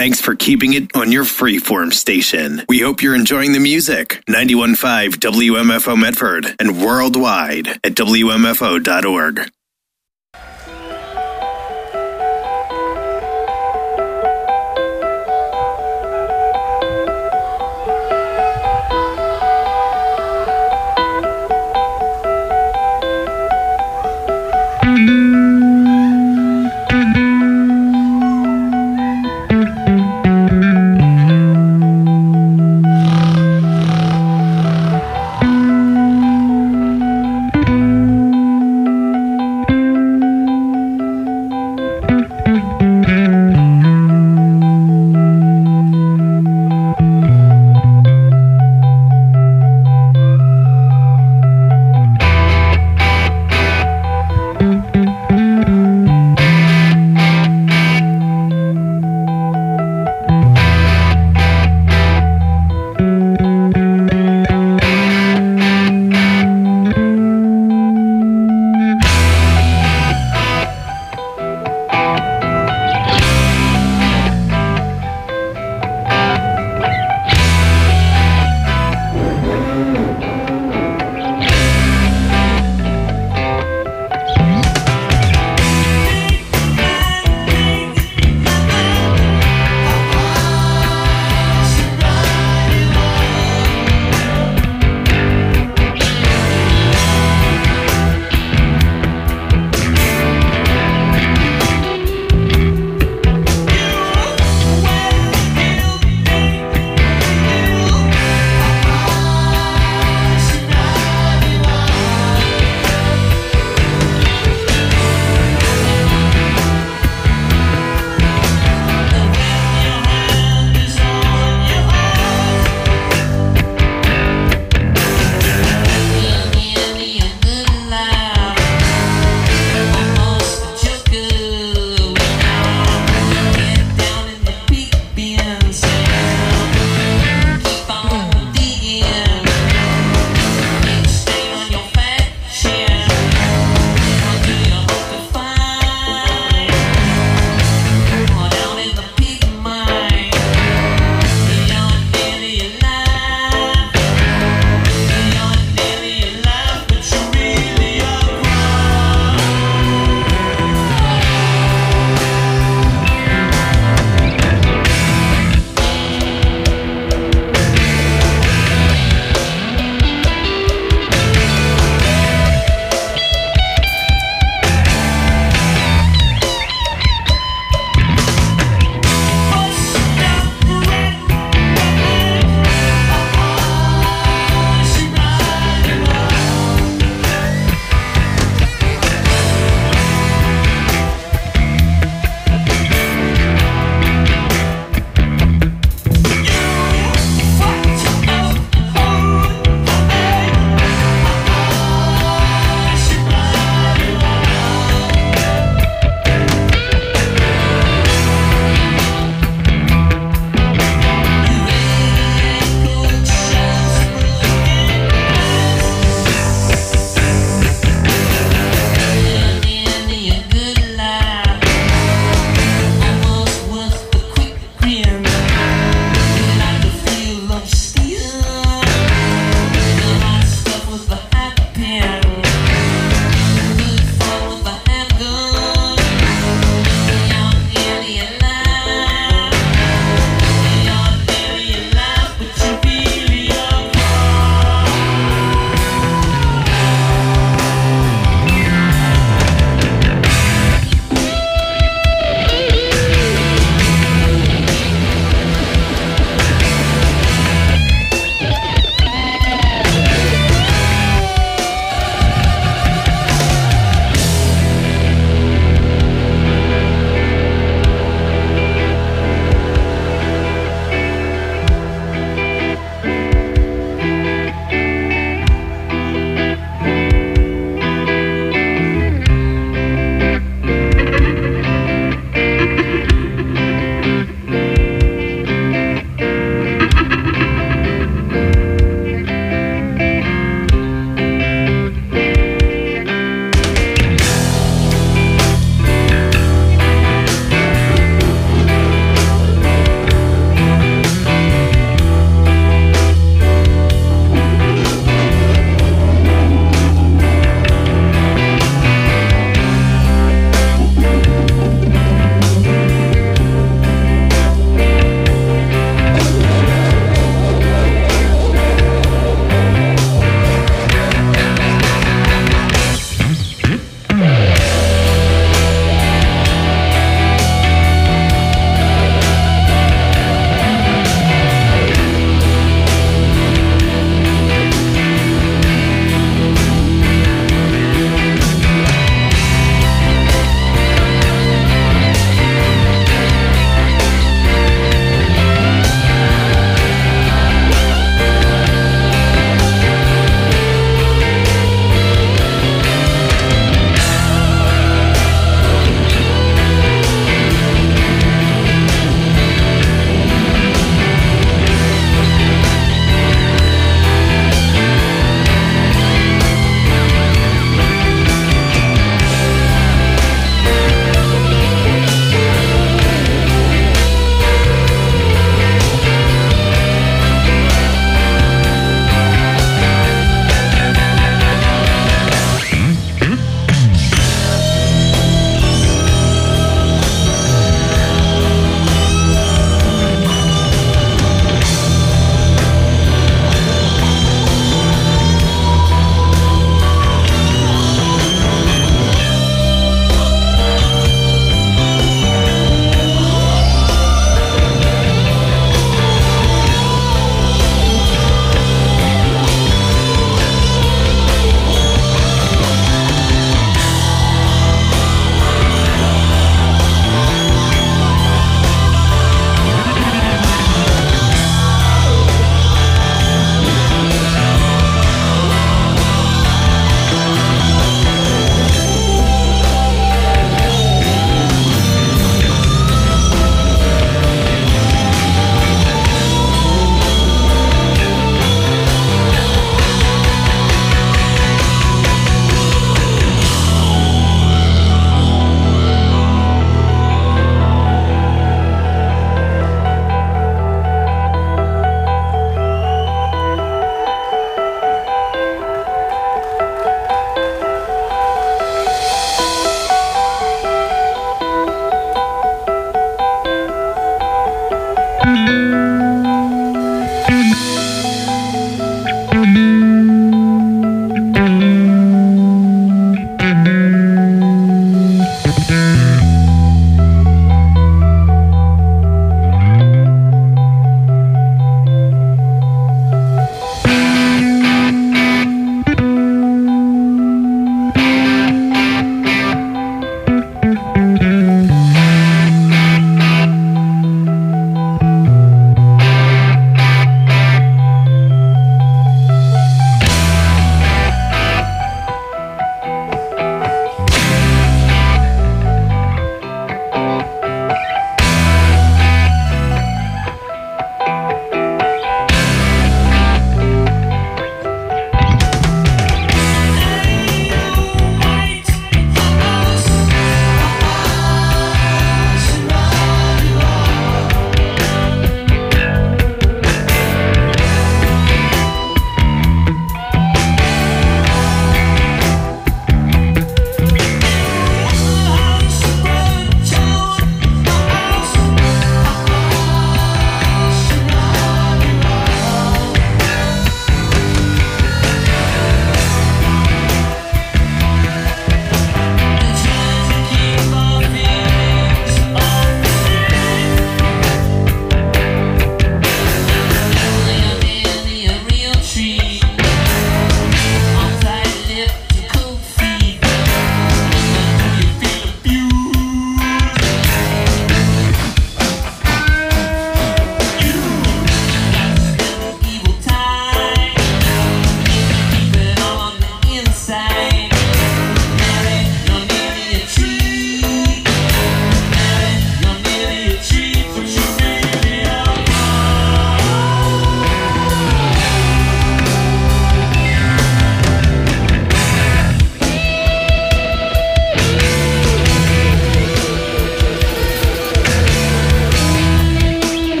Thanks for keeping it on your freeform station. We hope you're enjoying the music. 91.5 WMFO Medford and worldwide at WMFO.org.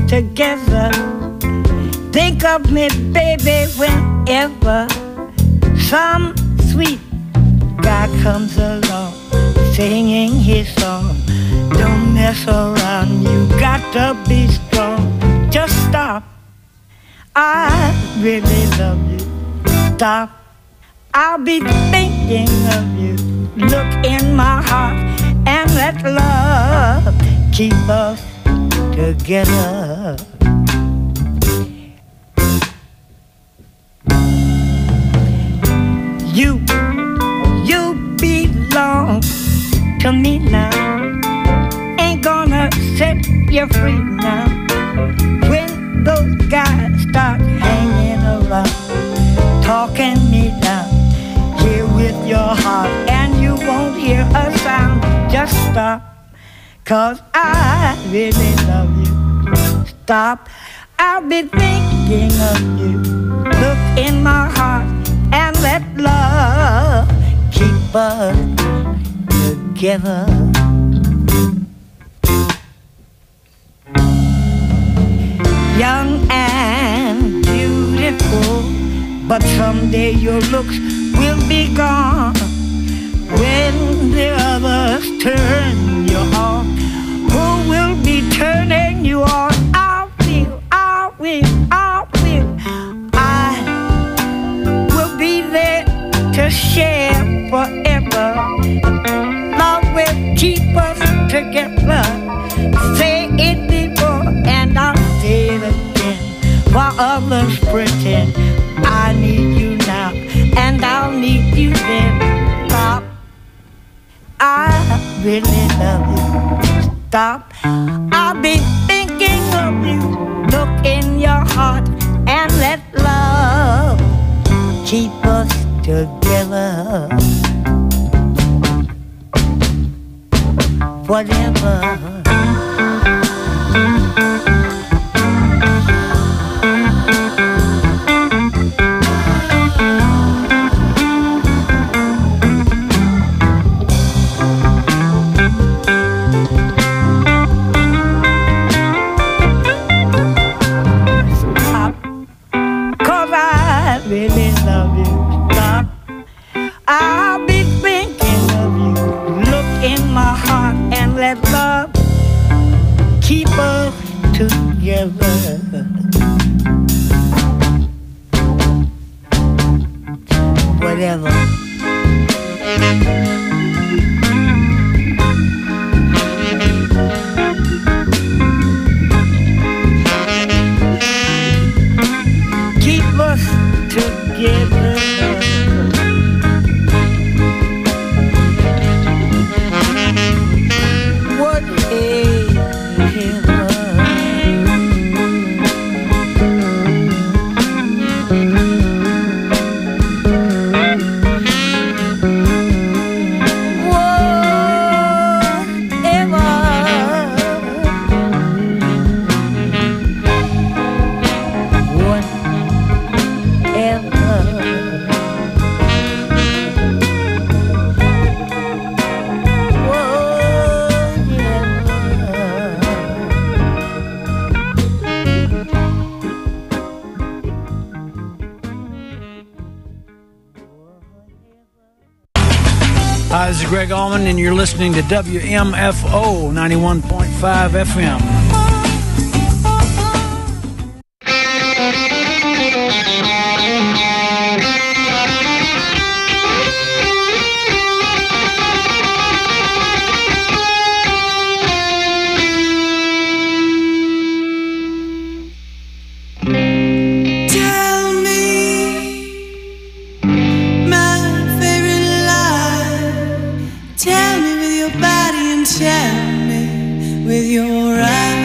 together. Think of me, baby, whenever some sweet guy comes along singing his song. Don't mess around, you got to be strong. Just stop, I really love you. Stop, I'll be thinking of you. Look in my heart and let love keep us together. You belong to me now. Ain't gonna set you free now. When those guys start hanging around, talking me down, here with your heart, and you won't hear a sound. Just stop, 'cause I really love you. Stop, I'll be thinking of you. Look in my heart and let love keep us together. Young and beautiful, but someday your looks will be gone. When the others turn you on, who will be turning you on? I will be there to share forever. Love will keep us together. Say it before and I'll say it again. While others pretend I need you now and I'll need you then. Stop, I really love you. Stop, I'll be thinking of you. Look in your heart and let love keep us together. Whatever. Stop, 'cause I really love you. Stop, I'll be thinking of you. Look in my heart and let love keep us together. Whatever. Keep us together. Hi, this is Greg Allman, and you're listening to WMFO 91.5 FM. Tell me with your body and tell me with your eyes.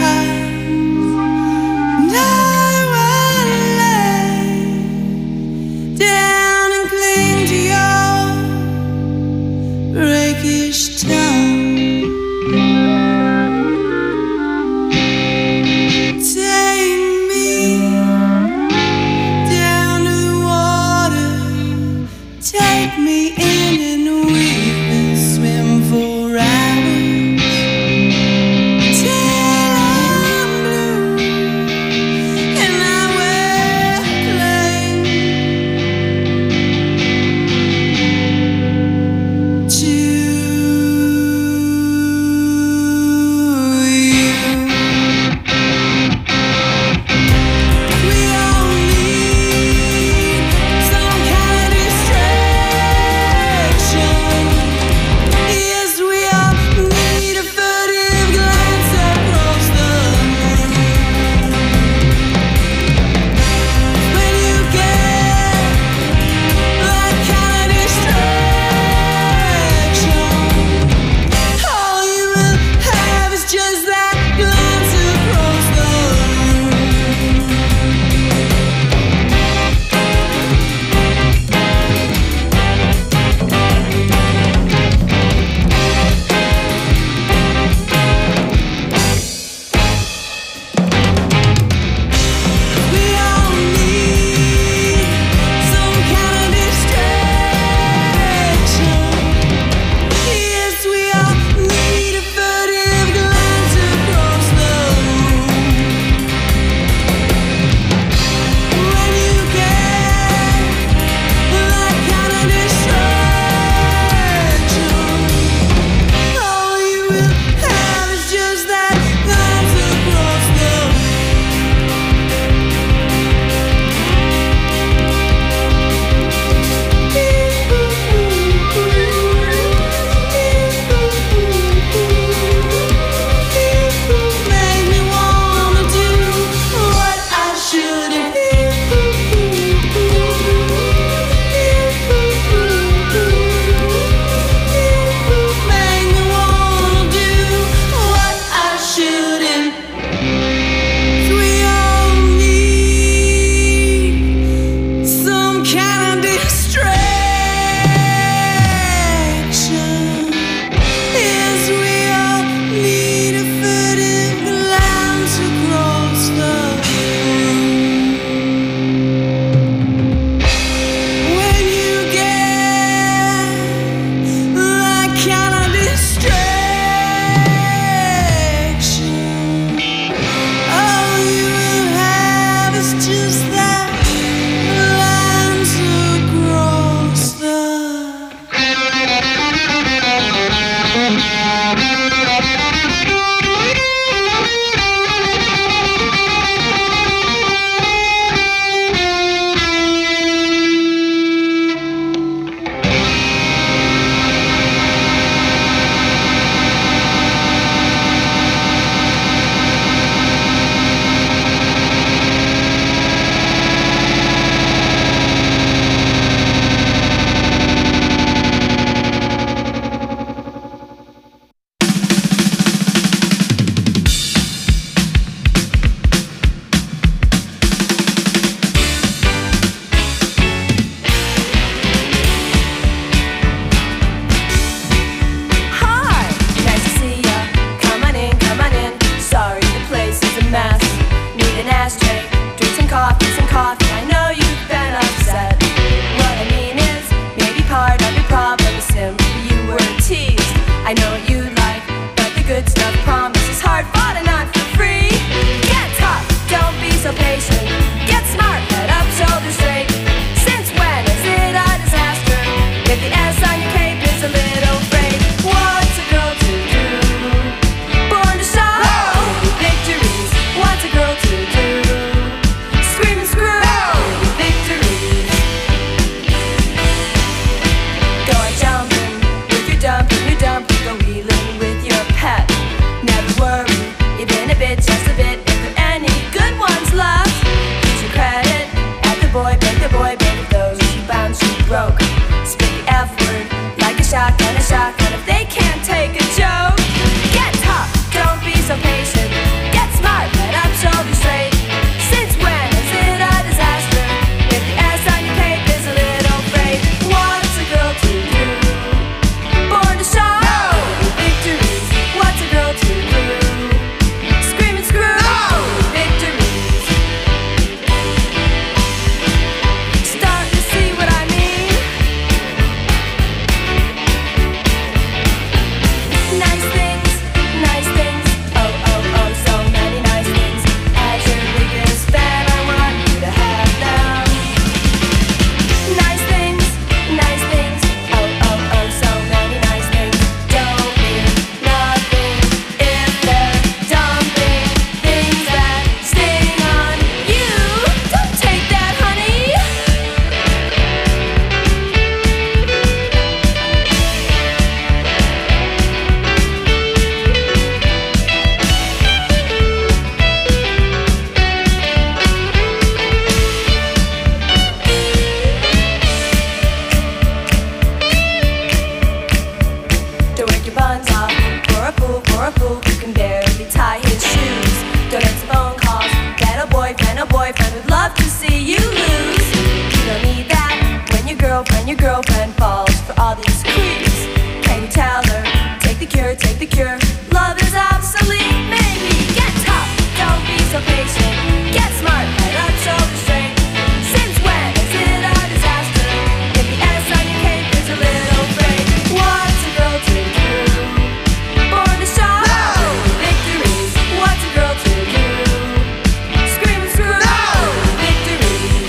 boyfriend, a boyfriend would love to see you lose. You don't need that when your girlfriend falls for all these creeps. Can you tell her, take the cure, take the cure. Love is obsolete, maybe. Get tough, don't be so patient. Get smart, head up, shoulder straight. Since when is it a disaster if the S on your cape is a little frayed? What's a girl to do? Born to shout out victories. What's a girl to do? Scream and screw victories.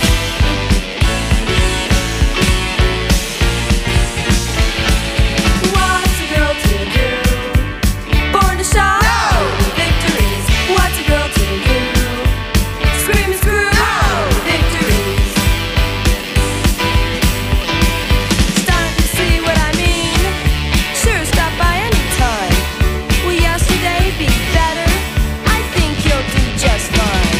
What's a girl to do? Born to shout out victories. What's a girl to do? Scream and screw victories. Starting to see what I mean? Sure, stop by anytime. Will yesterday be better? I think you'll do just fine.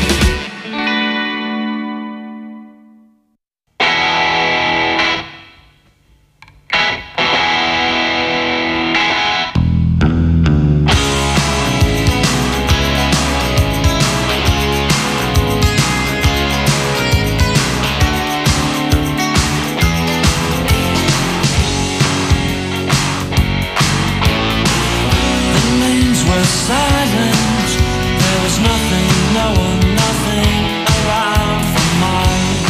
The lanes were silent. There was nothing, no one, nothing around for mine.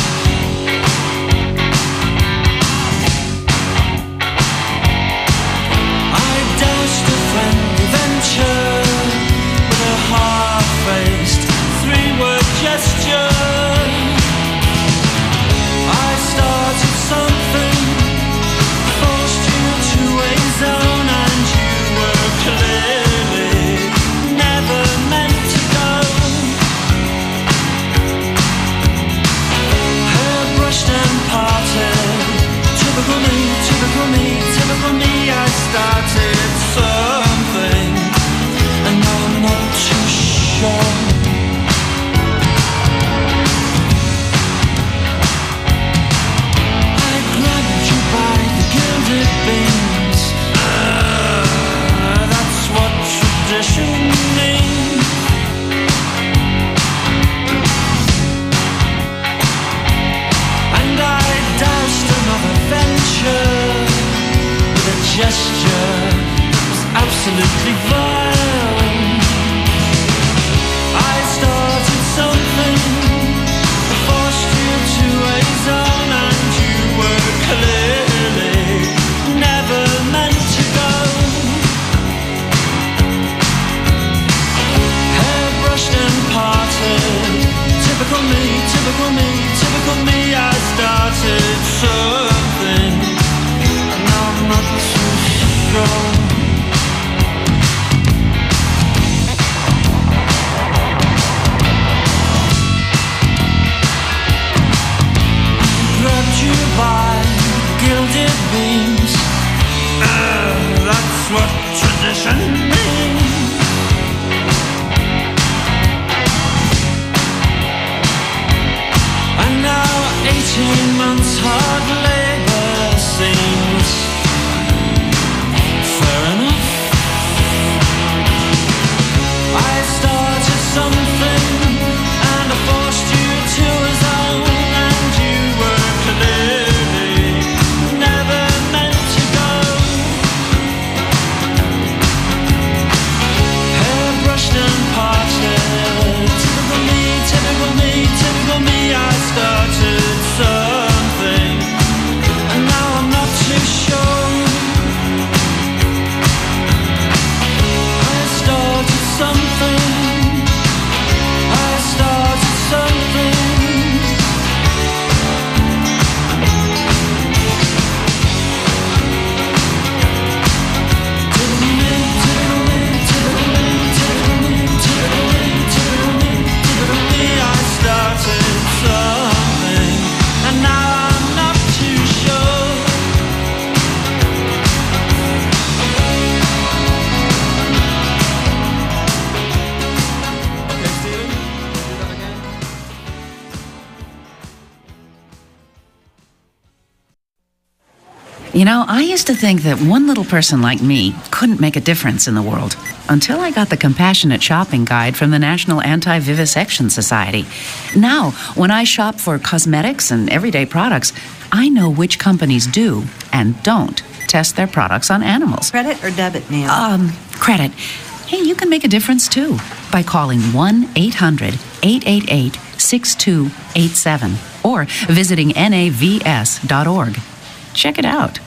I doused a friendly venture with a half-faced three-word gesture. I started something, forced you to a zone, and you were clearly never meant to go. Hair brushed and parted, typical me, typical me, typical me. I started something, and now I'm not too sure. I grabbed you by the gilded beams. That's what tradition means. And I doused another venture with a gesture that was absolutely vile. I started something, forced you to a zone, and you were clearly never meant to go. Hair brushed and parted, typical me, typical me, typical me. I started something, and now I'm not too sure. Grabbed you by gilded beams. That's what tradition means. And now 18 months hard labor seems fair enough. I started something, and I forced you to a zone, and you were clearly never meant to go. Hair brushed and parted, typical me, typical me, typical me. I started something. You know, I used to think that one little person like me couldn't make a difference in the world until I got the Compassionate Shopping Guide from the National Anti-Vivisection Society. Now, when I shop for cosmetics and everyday products, I know which companies do and don't test their products on animals. Credit or debit, Neil? Credit. Hey, you can make a difference too by calling 1-800-888-6287 or visiting navs.org. Check it out.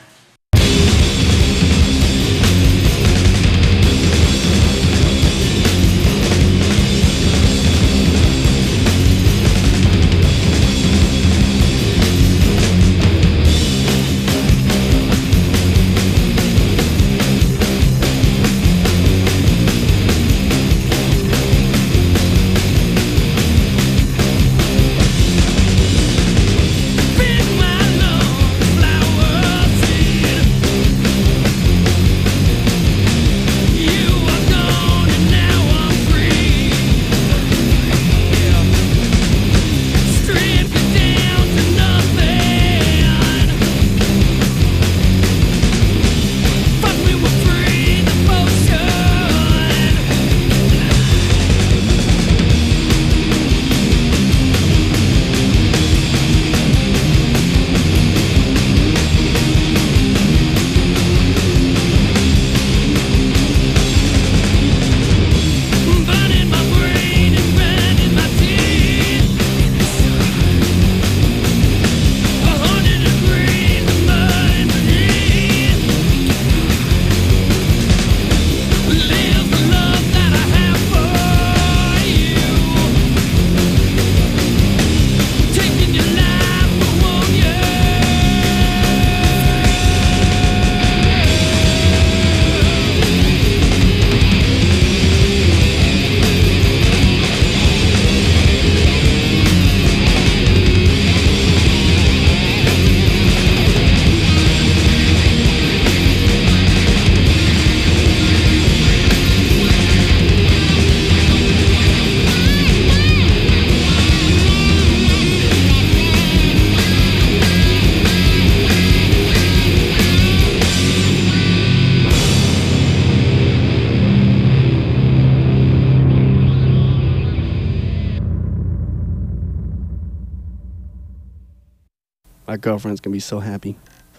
My girlfriend's gonna be so happy.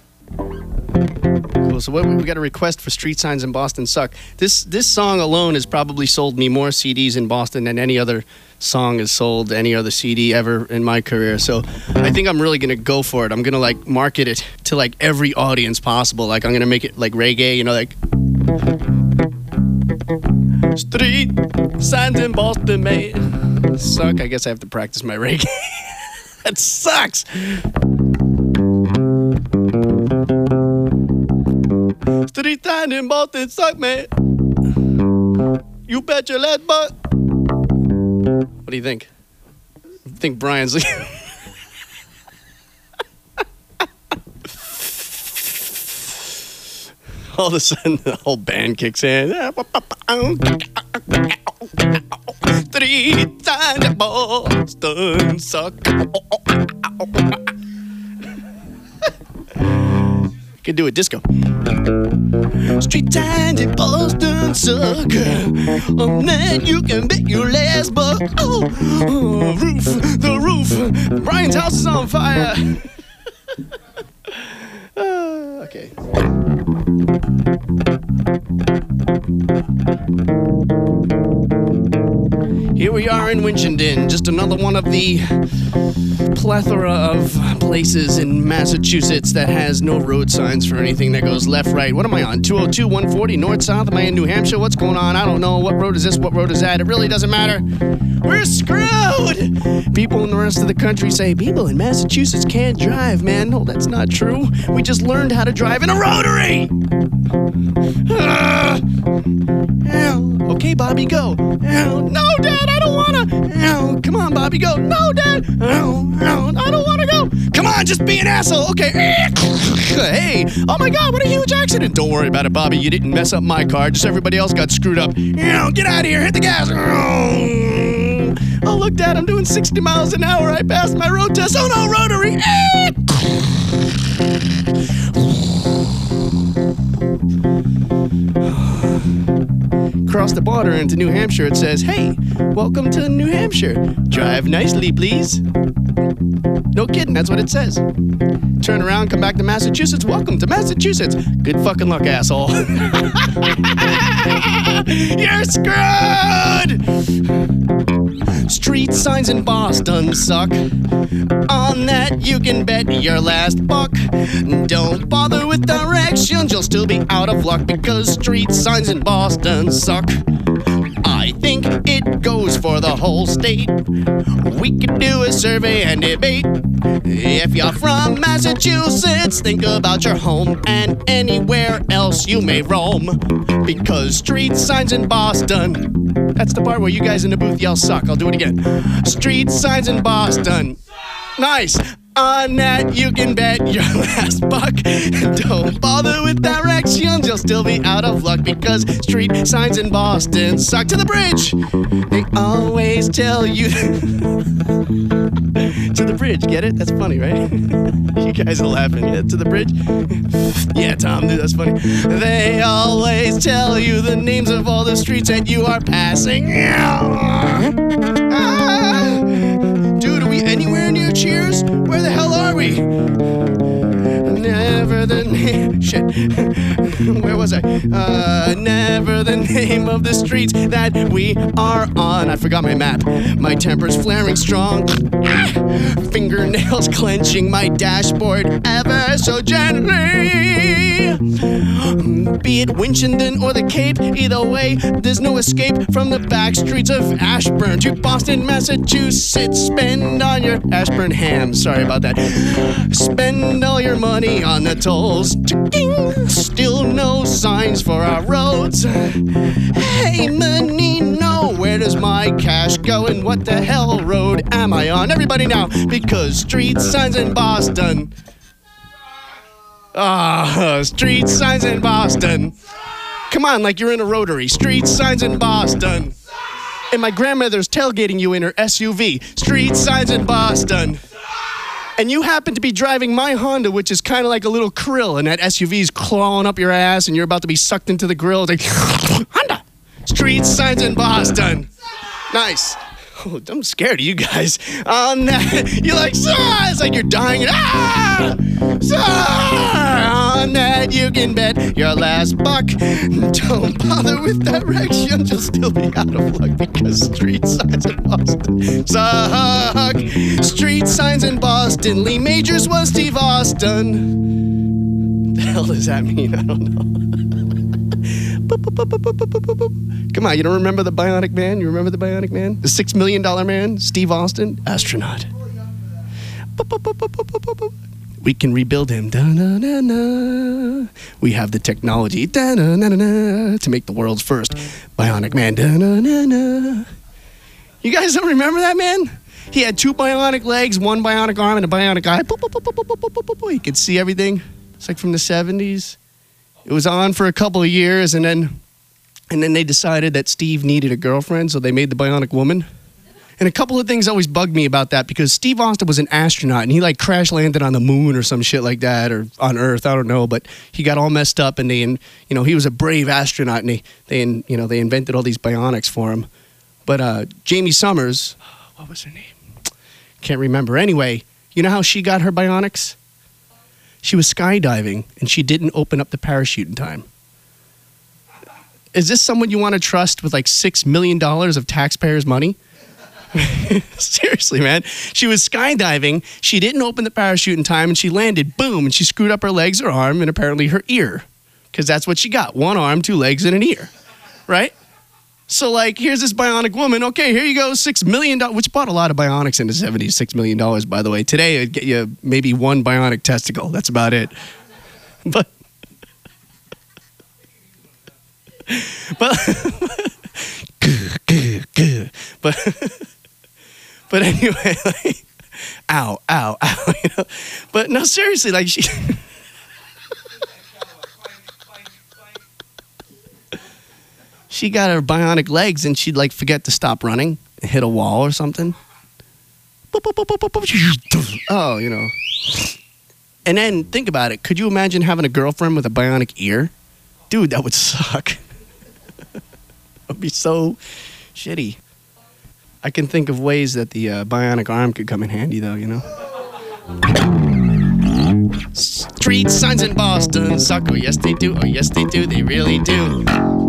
Cool. So we got a request for Street Signs in Boston Suck. This song alone has probably sold me more CDs in Boston than any other song has sold any other CD ever in my career. So I think I'm really gonna go for it. I'm gonna like market it to like every audience possible. Like I'm gonna make it like reggae, you know, like Street Signs in Boston, man. Suck. I guess I have to practice my reggae. That sucks. Street signs in Boston suck, man. You bet your last butt. What do you think? I think Brian's all of a sudden the whole band kicks in. Street signs in Boston suck. Could do a disco. Street signs in Boston suck. Oh man, you can bet your last buck. Oh, the roof. Brian's house is on fire. Okay. Here we are in Winchendon, just another one of the plethora of places in Massachusetts that has no road signs for anything that goes left, right. What am I on? 202, 140, north, south? Am I in New Hampshire? What's going on? I don't know. What road is this? What road is that? It really doesn't matter. We're screwed! People in the rest of the country say, people in Massachusetts can't drive, man. No, that's not true. We just learned how to drive in a rotary! Okay, Bobby, go. No, Dad, I don't wanna. Come on, Bobby, go. No, Dad. I don't wanna go. Come on, just be an asshole. Okay. Hey, oh my God, what a huge accident. Don't worry about it, Bobby. You didn't mess up my car. Just everybody else got screwed up. Get out of here. Hit the gas. Oh, look, Dad, I'm doing 60 miles an hour. I passed my road test. Oh, no, rotary. cross the border into New Hampshire, it says, "Hey, welcome to New Hampshire. Drive nicely, please." No kidding, that's what it says. Turn around, come back to Massachusetts. Welcome to Massachusetts. Good fucking luck, asshole. You're screwed! Street signs in Boston suck. On that you can bet your last buck. Don't bother with directions, you'll still be out of luck because street signs in Boston suck. I think it goes for the whole state. We could do a survey and debate. If you're from Massachusetts, think about your home and anywhere else you may roam. Because street signs in Boston. That's the part where you guys in the booth yell suck. I'll do it again. Street signs in Boston. Nice. On that you can bet your last buck. Don't bother with directions, you'll still be out of luck because street signs in Boston suck. To the bridge. They always tell you. To the bridge, get it? That's funny, right? You guys are laughing. Yeah, to the bridge? Yeah, Tom, dude, that's funny. They always tell you the names of all the streets that you are passing. Dude, are we anywhere near Cheers? Where the hell are we? Never the name. Shit. Where was I? Never the name of the streets that we are on. I forgot my map. My temper's flaring strong. Fingernails clenching my dashboard ever so gently. Be it Winchendon or the Cape, either way, there's no escape from the back streets of Ashburn to Boston, Massachusetts. Spend on your Ashburn ham. Sorry about that. Spend all your money on the tolls. Still no signs for our roads. Hey, Menino, where does my cash go and what the hell road am I on? Everybody now, because street signs in Boston. Street signs in Boston. Come on, like you're in a rotary. Street signs in Boston. And my grandmother's tailgating you in her SUV. Street signs in Boston. And you happen to be driving my Honda, which is kind of like a little krill, and that SUV's clawing up your ass, and you're about to be sucked into the grill. It's like, Honda! Street signs in Boston. Nice. Oh, I'm scared of you guys. On that, you're like, Sir! It's like you're dying. Sir! On that, you can bet your last buck. Don't bother with directions, you'll still be out of luck because street signs in Boston suck. Street signs in Boston. Lee Majors was Steve Austin. The hell does that mean? I don't know. Come on, you don't remember the Bionic Man? You remember the Bionic Man? The $6 Million Man? Steve Austin? Astronaut. We can rebuild him. Da-na-na-na. We have the technology da-na-na-na-na, to make the world's first Bionic Man. Da-na-na-na. You guys don't remember that man? He had 2 bionic legs, 1 bionic arm, and a bionic eye. He could see everything. It's like from the 70s. It was on for a couple of years, and then they decided that Steve needed a girlfriend, so they made the Bionic Woman. And a couple of things always bugged me about that, because Steve Austin was an astronaut, and he like crash landed on the moon or some shit like that, or on Earth, I don't know, but he got all messed up, and he was a brave astronaut, and they invented all these bionics for him. But Jamie Summers, what was her name? Can't remember. Anyway, you know how she got her bionics? She was skydiving, and she didn't open up the parachute in time. Is this someone you want to trust with like $6 million of taxpayers' money? Seriously, man. She was skydiving, she didn't open the parachute in time, and she landed, boom, and she screwed up her legs, her arm, and apparently her ear. Because that's what she got. 1 arm, 2 legs, and an ear. Right? So, like, here's this bionic woman. Okay, here you go, $6 million, which bought a lot of bionics in the 70s, $6 million, by the way. Today, it'd get you maybe 1 bionic testicle. That's about it. But anyway, like, ow, you know? But no, seriously, like, she got her bionic legs, and she'd like forget to stop running and hit a wall or something. Oh, you know. And then think about it. Could you imagine having a girlfriend with a bionic ear? Dude, that would suck. would be so shitty. I can think of ways that the bionic arm could come in handy, though, you know? Street signs in Boston suck. Oh, yes, they do. Oh, yes, they do. They really do.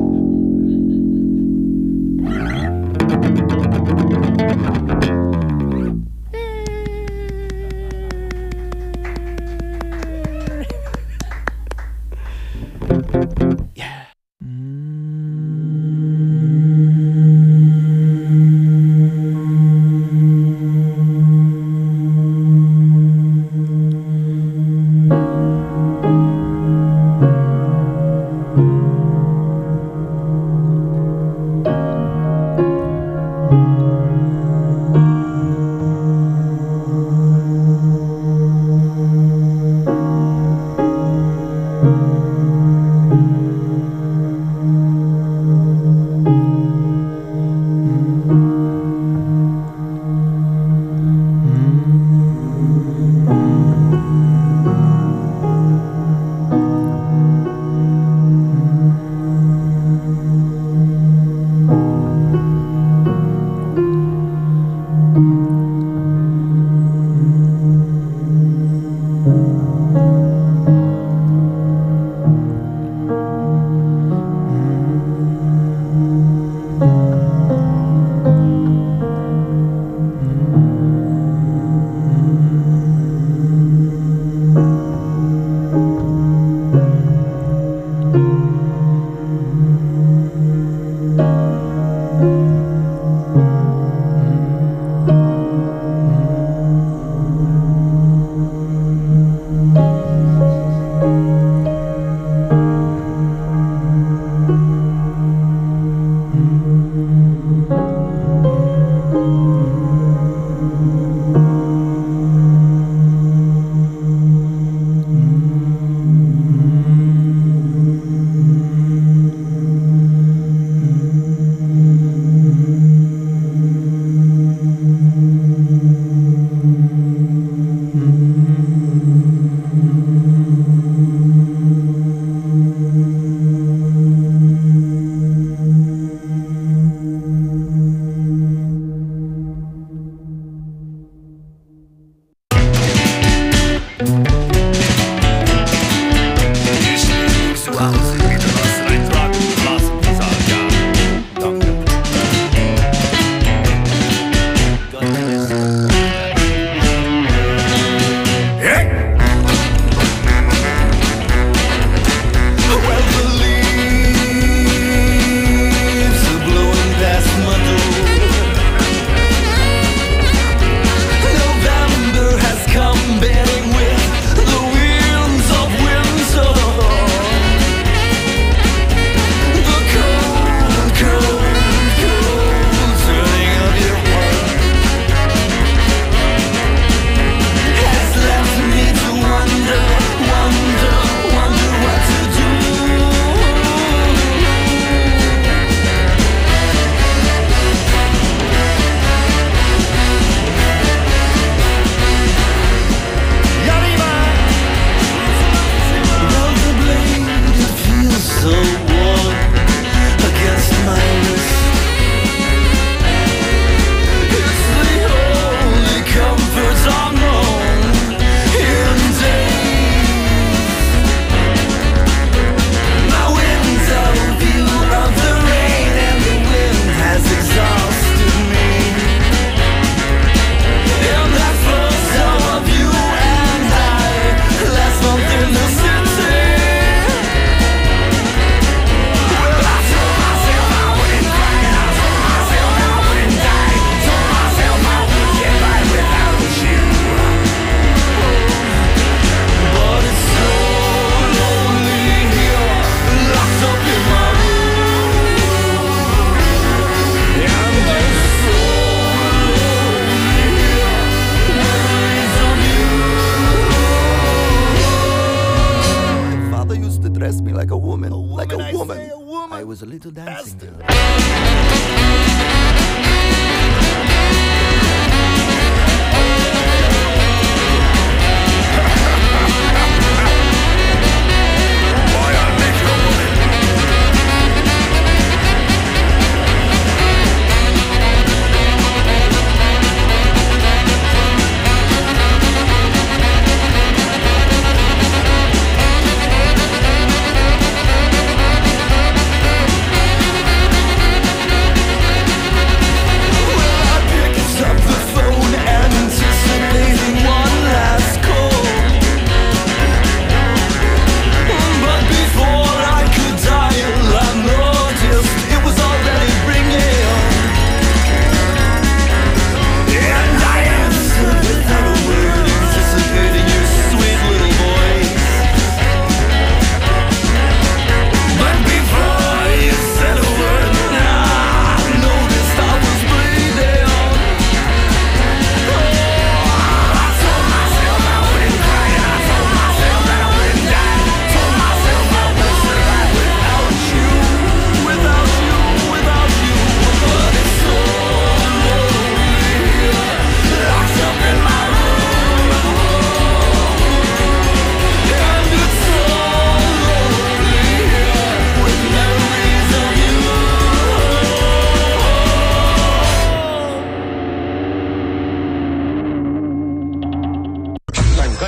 was a little dancing girl.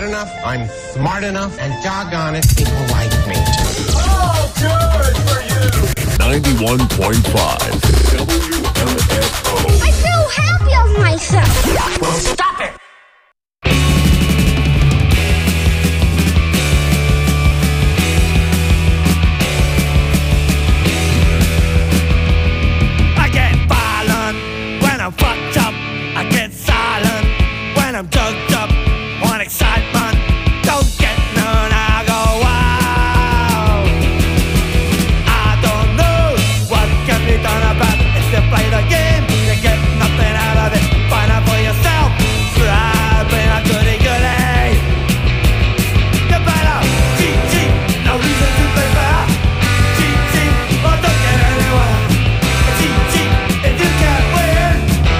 good enough, I'm smart enough, and doggone it, people like me. Oh, good for you! 91.5 WMFO. I feel happy of myself. Well, stop it! I get violent when I'm fucked up. I get silent when I'm drugged up. Want excitement, don't get none. I go wild. I don't know what can be done about it. If you play the game, you get nothing out of it. Find out for yourself. Try being a goody goody. You better cheat, cheat. No reason to play fair. Cheat, cheat, or don't get anywhere. Cheat, cheat, if you can't win.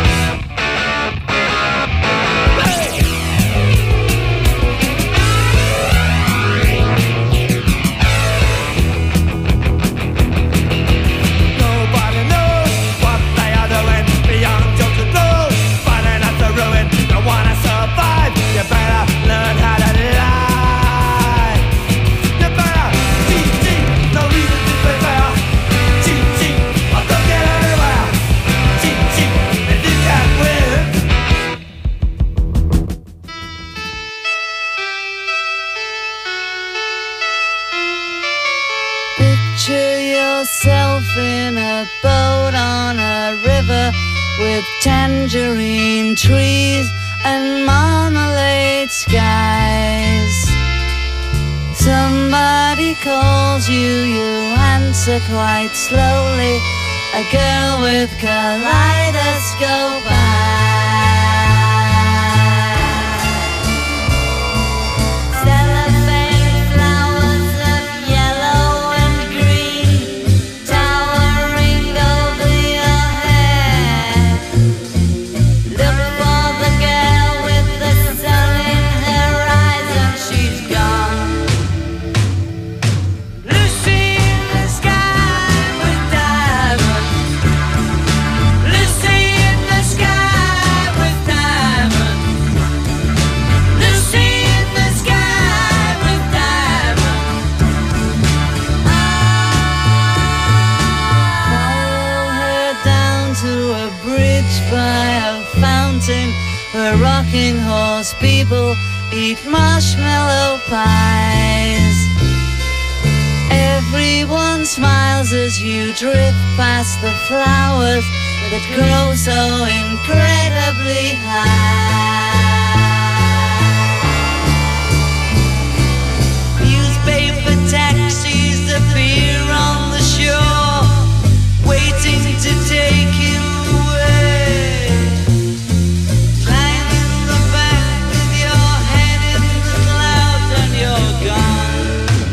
Nobody knows what they are doing beyond your control. Finding out the ruin, don't wanna survive. You better learn how to lie. You better cheat, cheat, no reason to play fair. Cheat, cheat, or don't get anywhere. Cheat, cheat, if you can't win. Picture yourself in a boat on a river with tangerine trees and marmalade skies. Somebody calls you, you answer quite slowly. A girl with kaleidoscope cellophane flowers of yellow and green towering over your head. Look for the girl with the sun in her eyes and she's gone. Lucy in the sky with diamonds. Lucy in the sky with diamonds. Lucy in the sky with diamonds. Follow her down to a bridge by a fountain where rocking horse people eat marshmallow pies. Everyone smiles as you drift past the flowers that grow so incredibly high. Newspaper taxis appear on the shore, waiting to take you away. Climb in the back with your head in the clouds and you're gone.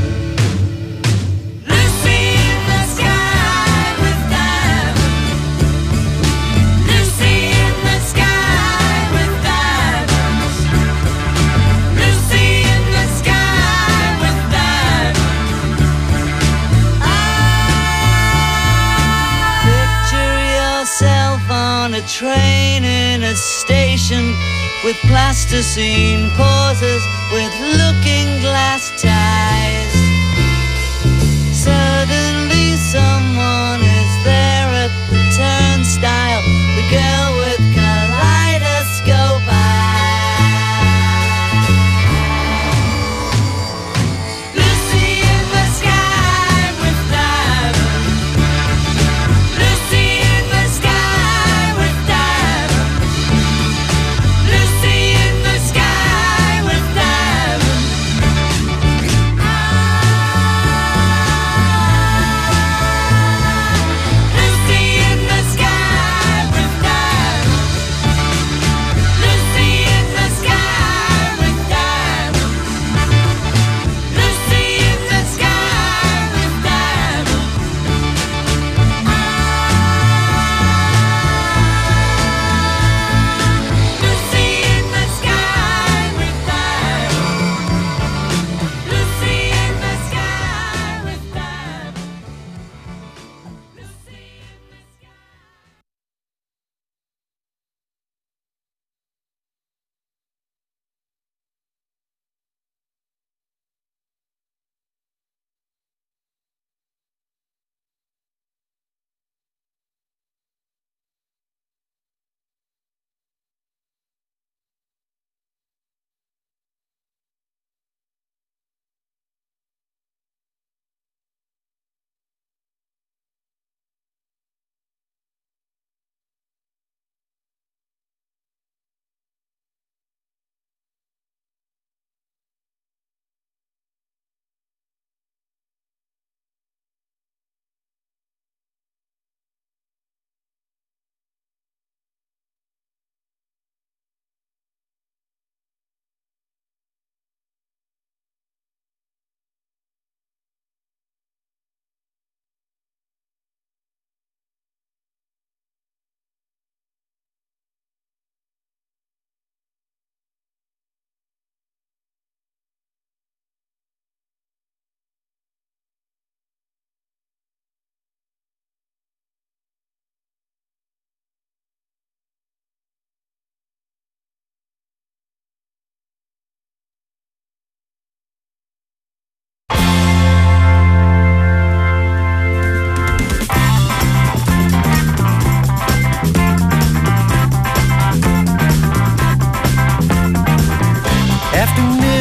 Lucy in the sky with diamonds. Lucy in the sky with diamonds. Lucy in the sky with diamonds. Picture yourself on a train in a station with plasticine pauses with looking glass ties. Suddenly someone is there at the turnstile, the girl with kaleidoscope eyes. Lucy in the sky with diamonds. Lucy in the sky with diamonds. Lucy in the sky with diamonds.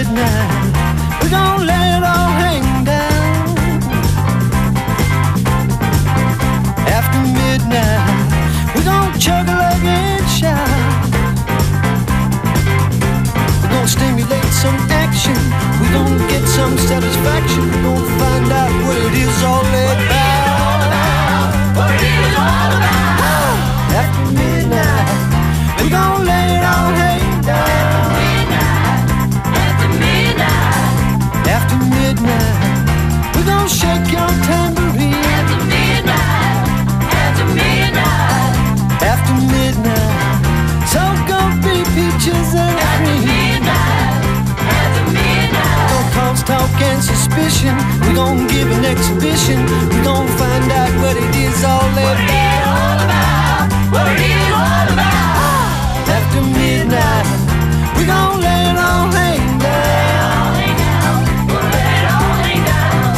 midnight, we're gonna let it all hang down. After midnight, we're gonna chug a lug and shout. We're gonna stimulate some action. We're gonna get some satisfaction. We're gonna find out what it is all about. What it is all about. After midnight, we're gonna lay it all hang down. After midnight, after midnight, we're gonna shake your tambourine. After midnight, after midnight, after midnight, so gonna be peaches and cream. After midnight, no cause, talk and suspicion. We're gonna give an exhibition. We're gonna find out what it is all about. What it is all about. After midnight, we're gonna lay it all hang down. We'll lay it all hang down.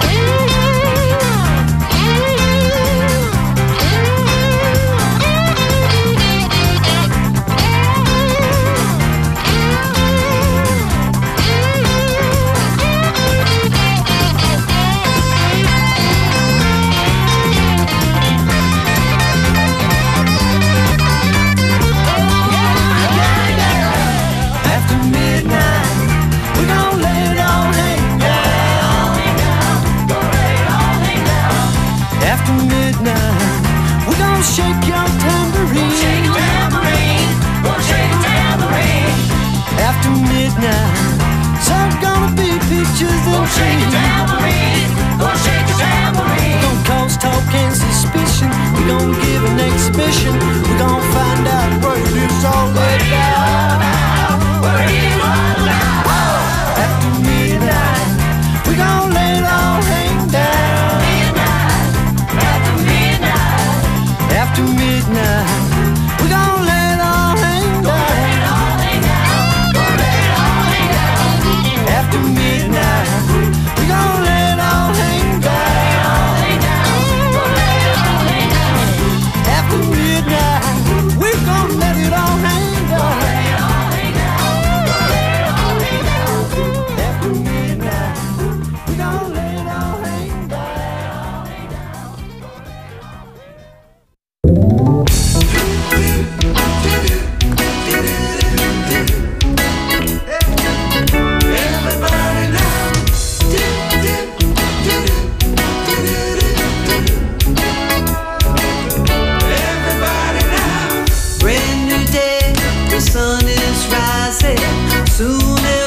Shake your tambourine. Shake a tambourine. We'll shake a tambourine. After midnight, so gonna be peaches and cream. Shake a tambourine. We'll shake a tambourine. We're gonna cause talk and suspicion. We're gonna give an exhibition. We're gonna find out what it is all about. What it is all about. After midnight, we're gonna lay it all hang down. After midnight, we're gonna let it all hang down. After midnight, we're gonna let it all hang down. After midnight, we're gonna let it all hang down. After midnight, we're gonna let it all hang down. Sun is rising soon.